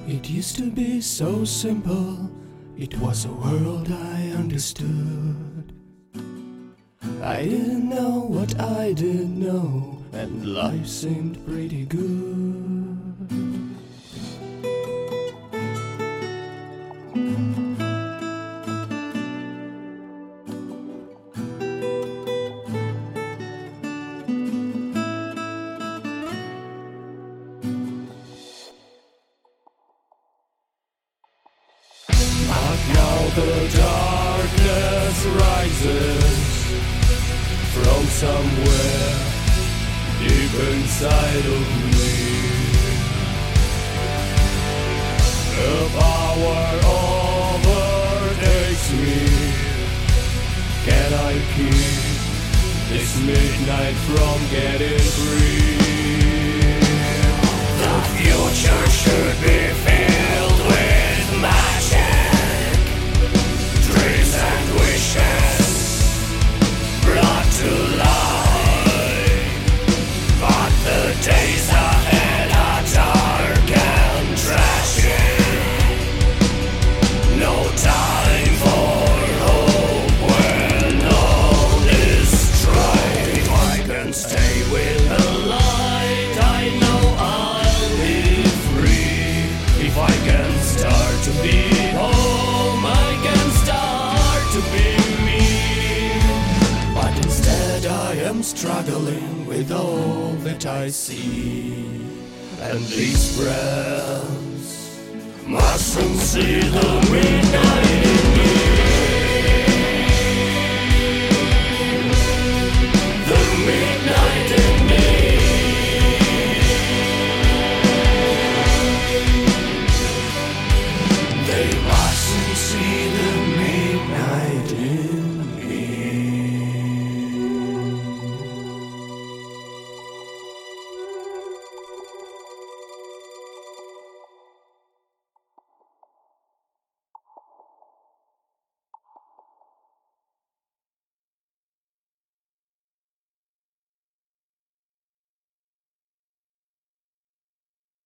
It used to be so simple, it was a world I understood. I didn't know what I didn't know, and life seemed pretty good. But now the darkness rises from somewhere deep inside of me. The power overtakes me. Can I keep this midnight from getting free? The future should be filled with magic, dreams and wishes brought to life. But the days ahead are dark and tragic. No time for hope when all is strife. If I can stay with the light, I know I'll be free. If I can start to be home, I can start to be me. But instead I am struggling with all that I see, and these friends mustn't see the midnight